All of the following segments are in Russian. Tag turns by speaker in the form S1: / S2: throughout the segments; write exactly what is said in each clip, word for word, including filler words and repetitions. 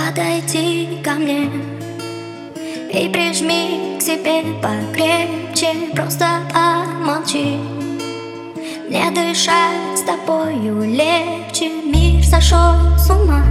S1: Подойди ко мне и прижми к себе покрепче, просто помолчи. Мне дышать с тобою легче, мир сошел с ума.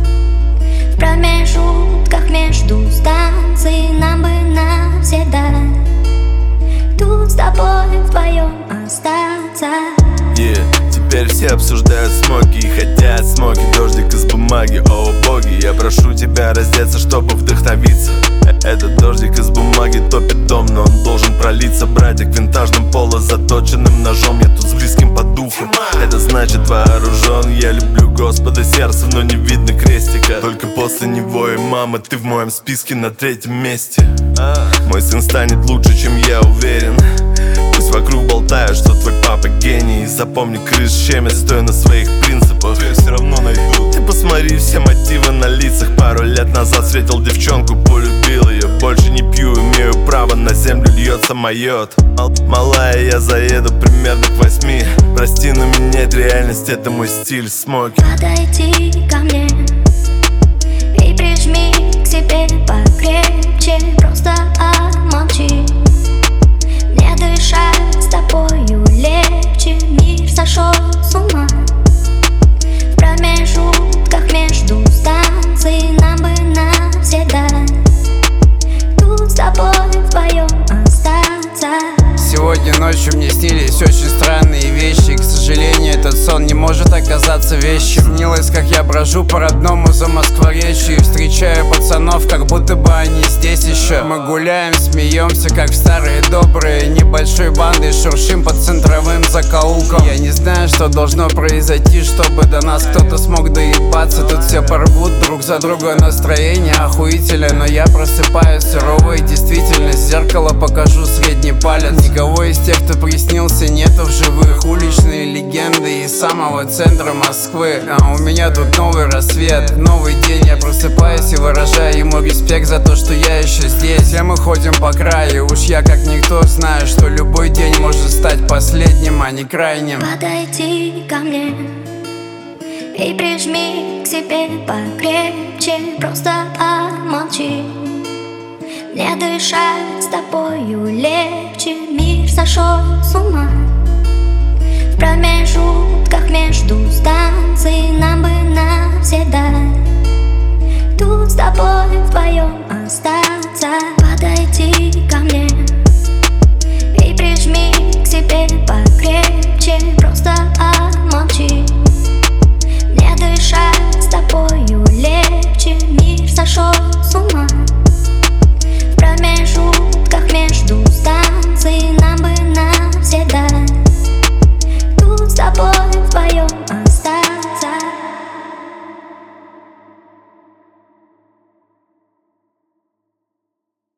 S1: В промежутках между станций нам бы навсегда тут с тобой вдвоем остаться.
S2: Yeah. Теперь все обсуждают смоки и хотят смоки, дождик из бумаги, о боги. Я прошу тебя раздеться, чтобы вдохновиться. Этот дождик из бумаги топит дом, но он должен пролиться. Братик винтажным поло заточенным ножом, я тут с близким по духу. Это значит вооружен, я люблю Господа сердцем, но не видно крестика. Только после него и мама, ты в моем списке на третьем месте. Мой сын станет лучше, чем я уверен. Пусть вокруг болтают, что твой папа гений. Запомни, крыс щемят, стоя на своих принципах. Я все равно найду. Ты посмотри, все мотивы на лицах. Пару лет назад встретил девчонку, полюбил ее. Больше не пью, имею право, на землю льется майот. Малая, я заеду примерно к восьми. Прости, но менять реальность — это мой стиль, смоки.
S1: Подойди ко мне и прижми к себе покрепче, просто помолчи. Мне дышать с тобою легче, мир сошел с ума. В промежутках между станций нам бы навсегда тут с тобой вдвоем остаться.
S3: Сегодня ночью мне снились очень странные вещи, и, к сожалению, этот сон не может оказаться вещим. Снилось, как я брожу по родному Замоскворечью и встречаю пацанов, как будто бы они здесь еще. Мы гуляем, смеемся, как в старые добрые, небольшой бандой шуршим по центровым закоулкам. Я не знаю, что должно произойти, чтобы до нас кто-то смог доебаться. Тут все порвут друг за друга, настроение охуительное, но я просыпаюсь суровой действительность. В зеркало покажу средний палец. Никого из тех, кто приснился, нету в живых. Уличные легенды из самого центра Москвы. А у меня тут новый рассвет, новый день. Я просыпаюсь и выражаю ему респект за то, что я еще здесь. Все мы ходим по краю, уж я как никто знаю, что любой день может стать последним, а не крайним.
S1: Подойди ко мне и прижми к себе покрепче, просто помолчи. Мне дышать с тобою легче, мир сошел с ума. В промежутках между станций нам бы навсегда тут с тобой вдвоем остаться.